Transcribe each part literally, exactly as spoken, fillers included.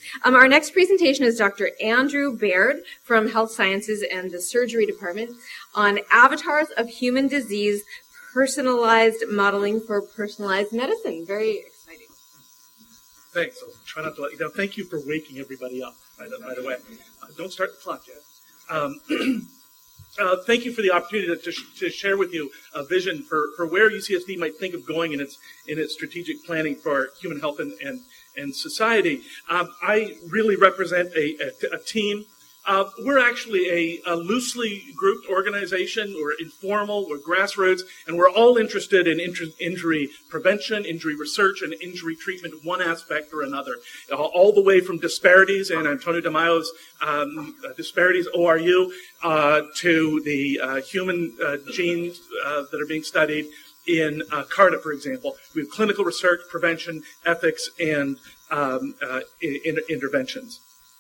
Um, our next presentation is Doctor Andrew Baird from Health Sciences and the Surgery Department on avatars of human disease, personalized modeling for personalized medicine. Very exciting. Thanks. I'll try not to let you down. Thank you for waking everybody up, by the, by the way. Uh, don't start the clock yet. Um, uh, thank you for the opportunity to, to, sh- to share with you a vision for, for where U C S D might think of going in its in its strategic planning for human health and, and, and society. Um, I really represent a, a, a team. Uh, we're actually a, a loosely grouped organization. We're informal, we're grassroots, and we're all interested in inter- injury prevention, injury research, and injury treatment, one aspect or another. Uh, all the way from disparities and Antonio De Maio's um, uh, disparities, O R U, uh, to the uh, human uh, genes uh, that are being studied in uh, CARTA, for example. We have clinical research, prevention, ethics, and um, uh, in- interventions.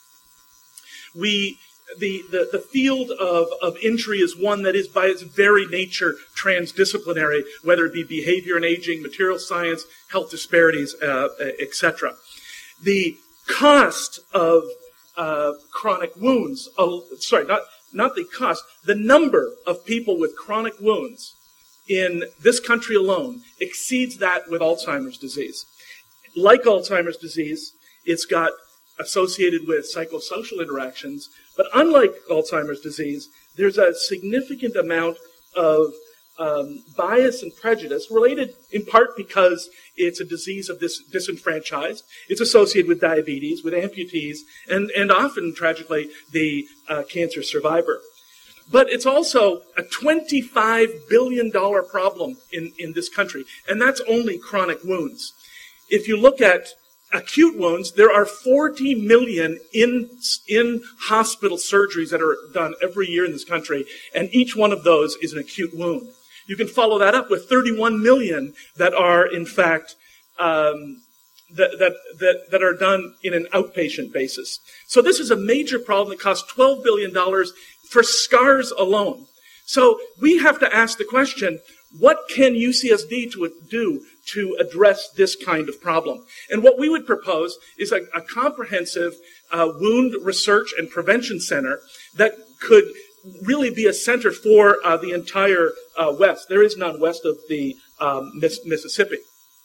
We, the, the, the field of, of injury is one that is by its very nature transdisciplinary, whether it be behavior and aging, material science, health disparities, uh, et cetera. The cost of uh, chronic wounds, uh, sorry, not, not the cost, the number of people with chronic wounds in this country alone exceeds that with Alzheimer's disease. Like Alzheimer's disease, it's got associated with psychosocial interactions, but unlike Alzheimer's disease, there's a significant amount of um, bias and prejudice related in part because it's a disease of this disenfranchised. It's associated with diabetes, with amputees, and, and often, tragically, the uh, cancer survivor. But it's also a twenty-five billion dollars problem in, in this country, and that's only chronic wounds. If you look at acute wounds, there are forty million in, in hospital surgeries that are done every year in this country, and each one of those is an acute wound. You can follow that up with thirty-one million that are, in fact, um, that, that, that, that are done in an outpatient basis. So this is a major problem that costs twelve billion dollars for scars alone. So we have to ask the question, what can U C S D to do to address this kind of problem? And what we would propose is a, a comprehensive uh, wound research and prevention center that could really be a center for uh, the entire uh, West. There is none west of the um, Miss- Mississippi.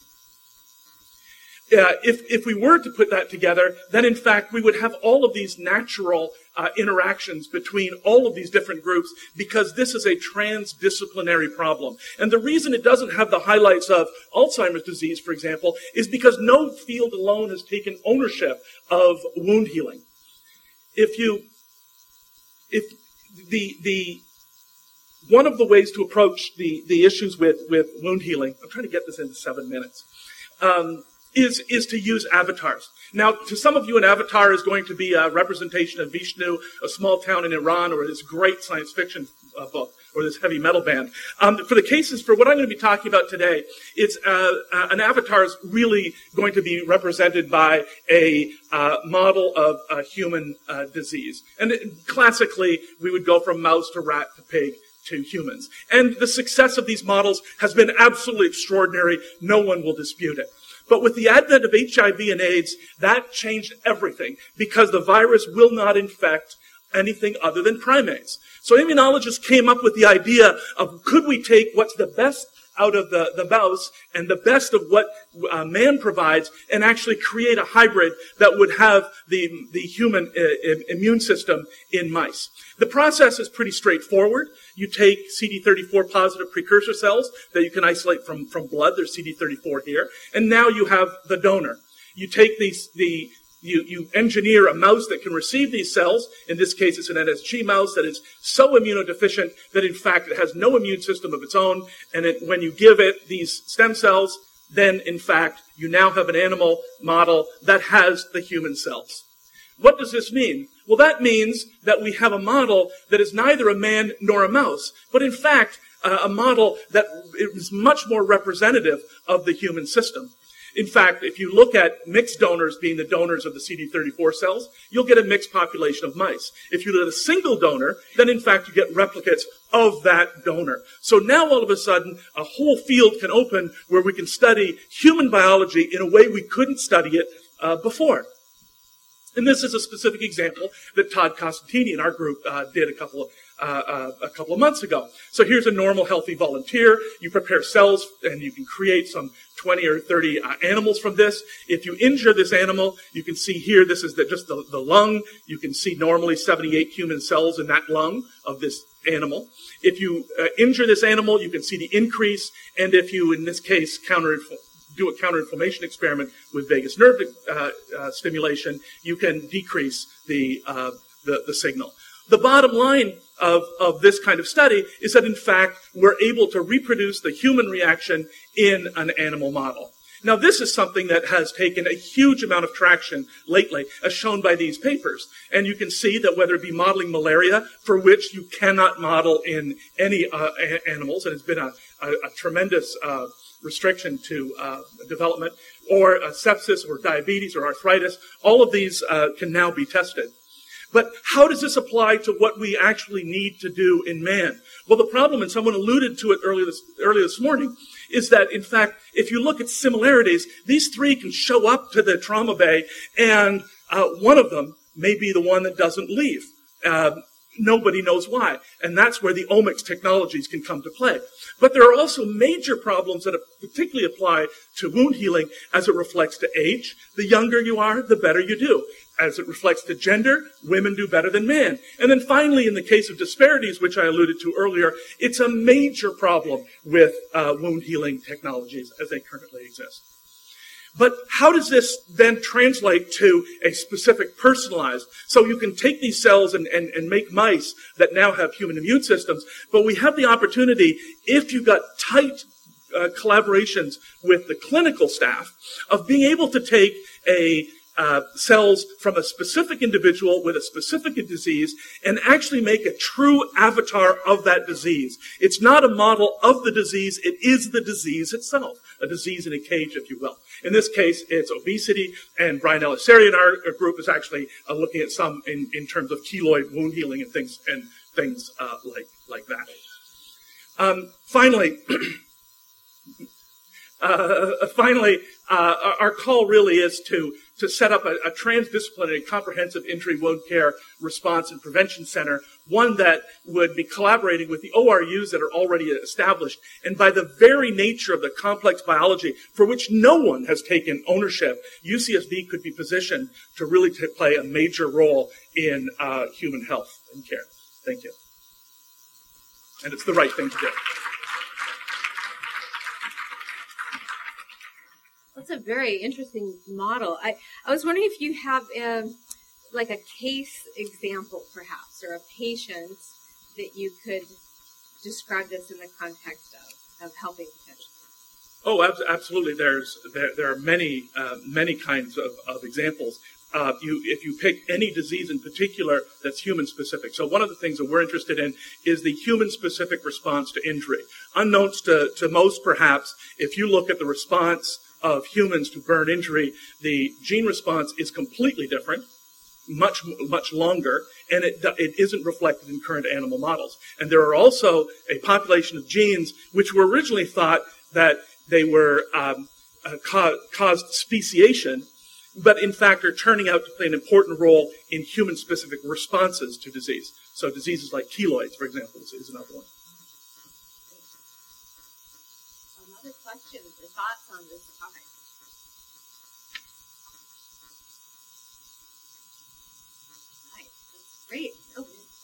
Uh, if, if we were to put that together, then in fact we would have all of these natural uh, interactions between all of these different groups because this is a transdisciplinary problem. And the reason it doesn't have the highlights of Alzheimer's disease, for example, is because no field alone has taken ownership of wound healing. If you, if the, the, one of the ways to approach the, the issues with, with wound healing, I'm trying to get this into seven minutes, um, is, is to use avatars. Now, to some of you, an avatar is going to be a representation of Vishnu, a small town in Iran, or this great science fiction uh, book, or this heavy metal band. Um, for the cases, for what I'm going to be talking about today, it's uh, uh, an avatar is really going to be represented by a uh, model of a human uh, disease. And it, classically, we would go from mouse to rat to pig to humans. And the success of these models has been absolutely extraordinary. No one will dispute it. But with the advent of H I V and AIDS, that changed everything because the virus will not infect anything other than primates. So immunologists came up with the idea of could we take what's the best out of the, the mouse and the best of what uh, man provides and actually create a hybrid that would have the, the human uh, immune system in mice. The process is pretty straightforward. You take C D thirty-four positive precursor cells that you can isolate from, from blood. There's C D thirty-four here. And now you have the donor. You take these, the, you, you engineer a mouse that can receive these cells. In this case, it's an N S G mouse that is so immunodeficient that in fact it has no immune system of its own. And it, when you give it these stem cells, then in fact you now have an animal model that has the human cells. What does this mean? Well, that means that we have a model that is neither a man nor a mouse, but in fact, uh, a model that is much more representative of the human system. In fact, if you look at mixed donors being the donors of the C D thirty-four cells, you'll get a mixed population of mice. If you look at a single donor, then in fact you get replicates of that donor. So now all of a sudden, a whole field can open where we can study human biology in a way we couldn't study it uh, before. And this is a specific example that Todd Costantini in our group uh, did a couple of uh, uh, a couple of months ago. So here's a normal, healthy volunteer. You prepare cells, and you can create some twenty or thirty uh, animals from this. If you injure this animal, you can see here, this is the, just the, the lung. You can see normally seventy-eight human cells in that lung of this animal. If you uh, injure this animal, you can see the increase. And if you, in this case, counter do a counter-inflammation experiment with vagus nerve uh, uh, stimulation, you can decrease the, uh, the, the signal. The bottom line of, of this kind of study is that, in fact, we're able to reproduce the human reaction in an animal model. Now, this is something that has taken a huge amount of traction lately, as shown by these papers. And you can see that whether it be modeling malaria, for which you cannot model in any uh, a- animals, and it's been a, a, a tremendous uh, restriction to uh, development, or uh, sepsis, or diabetes, or arthritis, all of these uh, can now be tested. But how does this apply to what we actually need to do in man? Well, the problem, and someone alluded to it earlier this, earlier this morning, is that, in fact, if you look at similarities, these three can show up to the trauma bay, and uh, one of them may be the one that doesn't leave. Uh, nobody knows why. And that's where the omics technologies can come to play. But there are also major problems that particularly apply to wound healing as it reflects to age. The younger you are, the better you do. As it reflects to gender, women do better than men. And then finally, in the case of disparities, which I alluded to earlier, it's a major problem with uh, wound healing technologies as they currently exist. But how does this then translate to a specific personalized? So you can take these cells and, and, and make mice that now have human immune systems, but we have the opportunity, if you've got tight uh, collaborations with the clinical staff, of being able to take a Uh, cells from a specific individual with a specific disease and actually make a true avatar of that disease. It's not a model of the disease, it is the disease itself, a disease in a cage, if you will. In this case, it's obesity, and Brian Eliseri in our group is actually uh, looking at some in, in terms of keloid wound healing and things and things uh, like, like that. Um, finally, uh, finally, uh, our call really is to to set up a, a transdisciplinary comprehensive injury wound care response and prevention center, one that would be collaborating with the O R Us that are already established. And by the very nature of the complex biology for which no one has taken ownership, U C S B could be positioned to really t- play a major role in uh, human health and care. Thank you. And it's the right thing to do. That's a very interesting model. I, I was wondering if you have um, like a case example, perhaps, or a patient that you could describe this in the context of, of helping potentially. Oh, ab- absolutely. There's there, there are many uh, many kinds of, of examples. Uh, you, if you pick any disease in particular that's human specific. So one of the things that we're interested in is the human specific response to injury. Unknowns to, to most, perhaps, if you look at the response of humans to burn injury, the gene response is completely different, much, much longer, and it, it isn't reflected in current animal models. And there are also a population of genes which were originally thought that they were um, uh, ca- caused speciation, but in fact are turning out to play an important role in human-specific responses to disease. So diseases like keloids, for example, is, is another one. Some other questions or thoughts on this topic? Nice. That's great. Oh.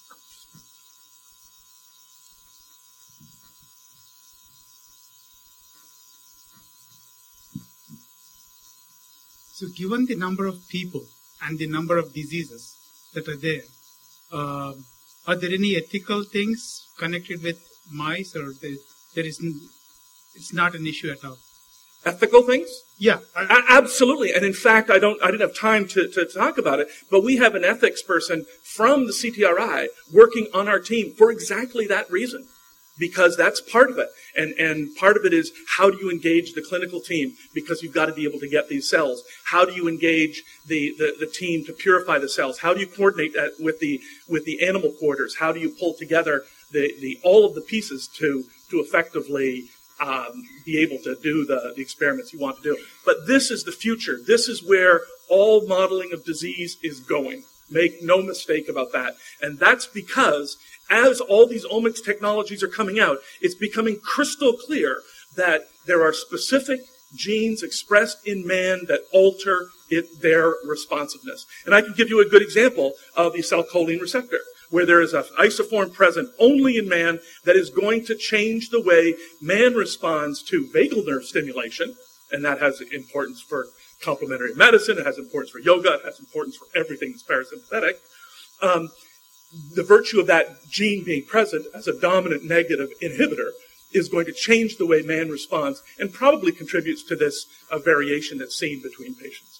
So given the number of people and the number of diseases that are there, uh, are there any ethical things connected with mice, or there, there is n- it's not an issue at all? Ethical things? Yeah. A- absolutely. And in fact, I don't, I didn't have time to, to talk about it, but we have an ethics person from the C T R I working on our team for exactly that reason. Because that's part of it. And, and part of it is, how do you engage the clinical team? Because you've got to be able to get these cells. How do you engage the, the, the team to purify the cells? How do you coordinate that with the, with the animal quarters? How do you pull together the, the, all of the pieces to, to effectively um, be able to do the, the experiments you want to do. But this is the future. This is where all modeling of disease is going. Make no mistake about that. And that's because as all these omics technologies are coming out, it's becoming crystal clear that there are specific genes expressed in man that alter it, their responsiveness. And I can give you a good example of the acetylcholine receptor, where there is an isoform present only in man that is going to change the way man responds to vagal nerve stimulation, and that has importance for complementary medicine, it has importance for yoga, it has importance for everything that's parasympathetic. Um, the virtue of that gene being present as a dominant negative inhibitor is going to change the way man responds and probably contributes to this uh, variation that's seen between patients.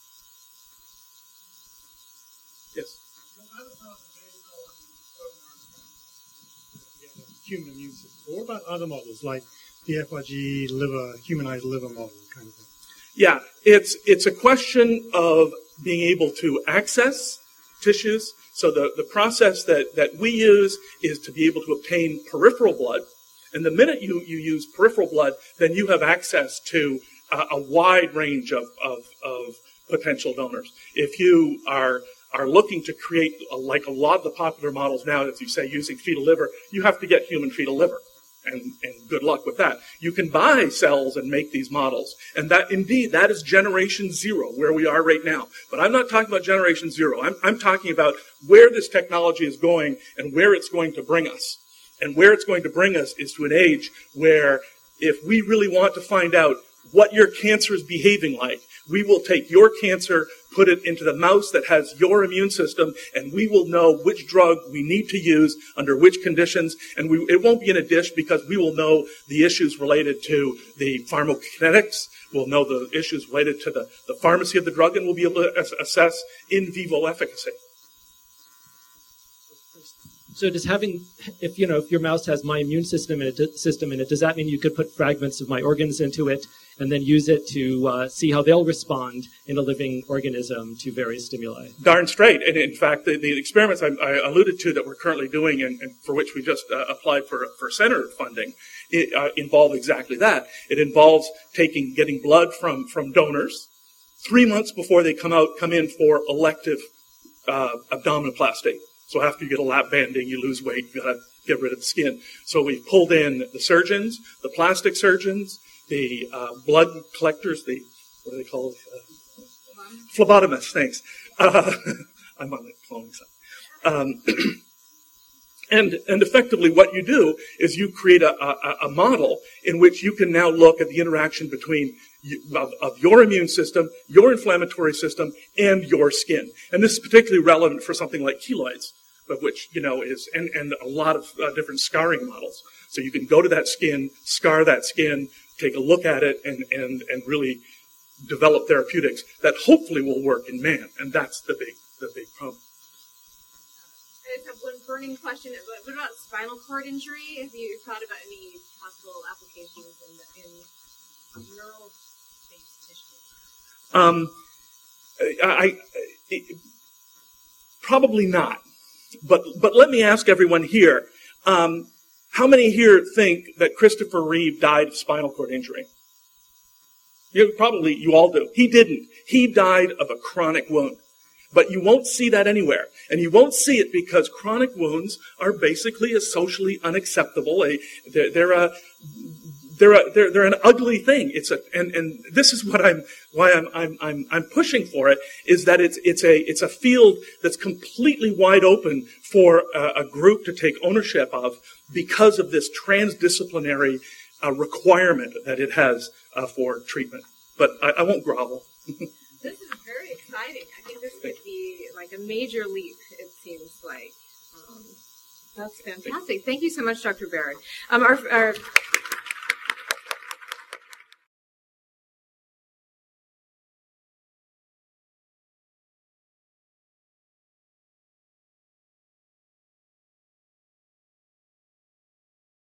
Yes? Human immune system. What about other models like the F R G liver, humanized liver model kind of thing? Yeah, it's it's a question of being able to access tissues. So the, the process that, that we use is to be able to obtain peripheral blood. And the minute you, you use peripheral blood, then you have access to a, a wide range of, of, of potential donors. If you are are looking to create, a, like a lot of the popular models now, as you say, using fetal liver, you have to get human fetal liver. And, and good luck with that. You can buy cells and make these models. And that, indeed, that is generation zero, where we are right now. But I'm not talking about generation zero. I'm, I'm talking about where this technology is going and where it's going to bring us. And where it's going to bring us is to an age where if we really want to find out what your cancer is behaving like, we will take your cancer, put it into the mouse that has your immune system, and we will know which drug we need to use under which conditions. And we, it won't be in a dish because we will know the issues related to the pharmacokinetics. We'll know the issues related to the, the pharmacy of the drug, and we'll be able to as- assess in vivo efficacy. So does having, if you know, if your mouse has my immune system in it, system in it, does that mean you could put fragments of my organs into it and then use it to uh, see how they'll respond in a living organism to various stimuli? Darn straight. And in fact, the, the experiments I, I alluded to that we're currently doing and, and for which we just uh, applied for, for center funding it, uh, involve exactly that. It involves taking, getting blood from, from donors three months before they come out, come in for elective uh, abdominoplasty. So after you get a lap banding, you lose weight, you've got to get rid of the skin. So we pulled in the surgeons, the plastic surgeons, the uh, blood collectors, the, what do they call it? Uh, phlebotomists, thanks. Uh, I'm on the cloning side. Um, and, and effectively what you do is you create a, a, a model in which you can now look at the interaction between you, of, of your immune system, your inflammatory system, and your skin. And this is particularly relevant for something like keloids, but which, you know, is, and, and a lot of uh, different scarring models. So you can go to that skin, scar that skin, take a look at it, and, and, and really develop therapeutics that hopefully will work in man. And that's the big, the big problem. I just have one burning question. What about spinal cord injury? Have you thought about any possible applications in, in neural-based tissue? Um, I, I, probably not. But but let me ask everyone here, um, how many here think that Christopher Reeve died of spinal cord injury? You, probably you all do. He didn't. He died of a chronic wound. But you won't see that anywhere. And you won't see it because chronic wounds are basically a socially unacceptable. A, they're, they're a They're, a, they're they're an ugly thing. It's a and, and this is what I'm why I'm I'm I'm I'm pushing for it is that it's it's a it's a field that's completely wide open for a, a group to take ownership of because of this transdisciplinary uh, requirement that it has uh, for treatment. But I, I won't grovel. This is very exciting. I think this could be like a major leap. It seems like um, that's fantastic. Thank you so much, Doctor Baird. Um, our, our